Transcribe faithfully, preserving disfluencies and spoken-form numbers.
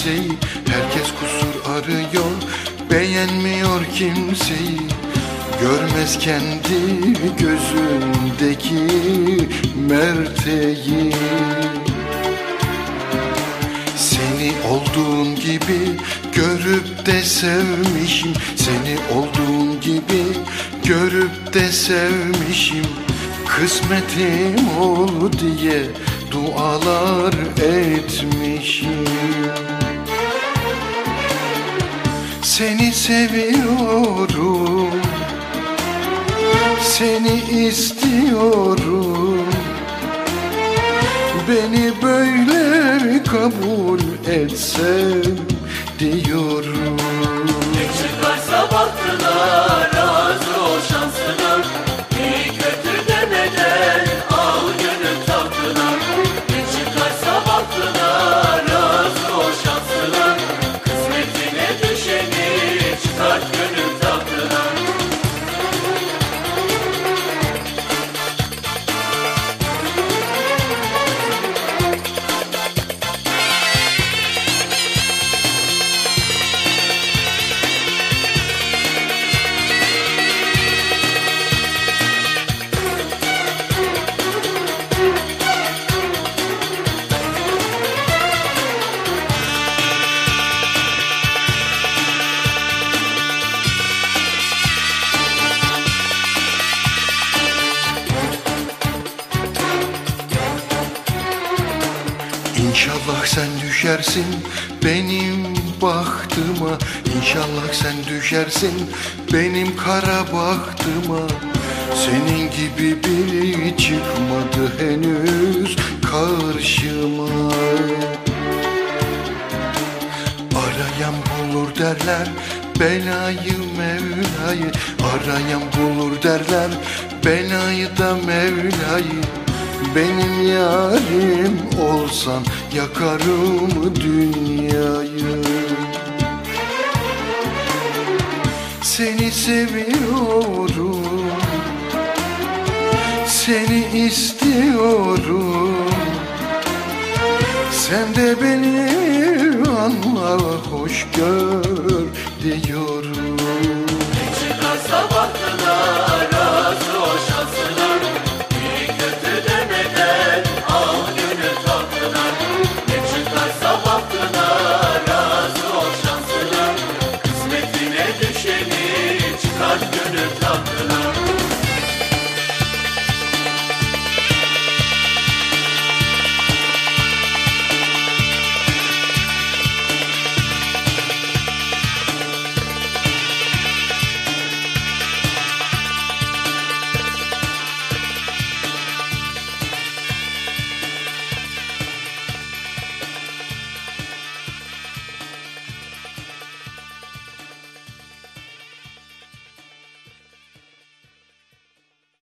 kimseyi. Herkes kusur arıyor, beğenmiyor kimseyi. Görmez kendi gözündeki merteği. Seni olduğun gibi görüp de sevmişim. Seni olduğun gibi görüp de sevmişim. Kısmetim ol diye dualar etmişim. Seni seviyorum, seni istiyorum. Beni böyle kabul etsen diyorum. Ne çıkarsa bahtına razı ol şansına. İyi kötü demeden al gönül tahtına. Ne çıkarsa bahtına razı ol şansına. Kısmetine düşeni çıkart gönül tahtına. İnşallah sen düşersin benim bahtıma. İnşallah sen düşersin benim kara bahtıma. Senin gibi biri çıkmadı henüz karşıma. Arayan bulur derler belayı Mevla'yı. Arayan bulur derler belayı da Mevla'yı. Benim yarim olsan yakarım dünyayı. Seni seviyorum, seni istiyorum. Sen de beni anla, hoş gör diyorum.